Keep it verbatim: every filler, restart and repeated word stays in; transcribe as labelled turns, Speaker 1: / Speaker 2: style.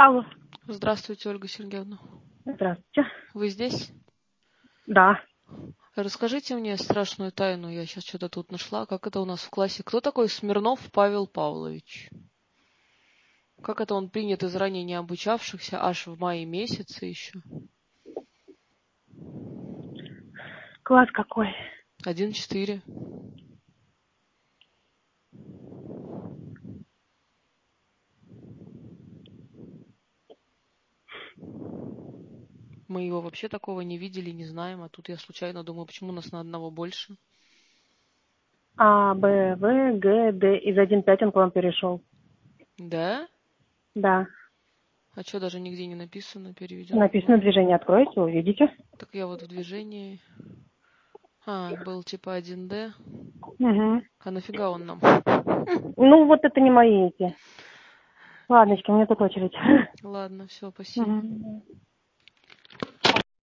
Speaker 1: Алло.
Speaker 2: Здравствуйте, Ольга Сергеевна.
Speaker 1: Здравствуйте.
Speaker 2: Вы здесь?
Speaker 1: Да.
Speaker 2: Расскажите мне страшную тайну. Я сейчас что-то тут нашла. Как это у нас в классе? Кто такой Смирнов Павел Павлович? Как это он принят из ранее не обучавшихся аж в мае месяце еще?
Speaker 1: Класс какой?
Speaker 2: Один четыре. Мы его вообще такого не видели, не знаем. А тут я случайно думаю, почему у нас на одного больше?
Speaker 1: А, Б, В, Г, Д. Из один пять он к вам перешел.
Speaker 2: Да?
Speaker 1: Да.
Speaker 2: А что, даже нигде не написано, переведено
Speaker 1: Написано
Speaker 2: было?
Speaker 1: движение откройте, увидите.
Speaker 2: Так я вот в движении. А, был типа один Д.
Speaker 1: Угу.
Speaker 2: А нафига он нам?
Speaker 1: Ну, вот это не мои эти. Ладночки, мне тут очередь.
Speaker 2: Ладно, все, спасибо.
Speaker 1: Угу.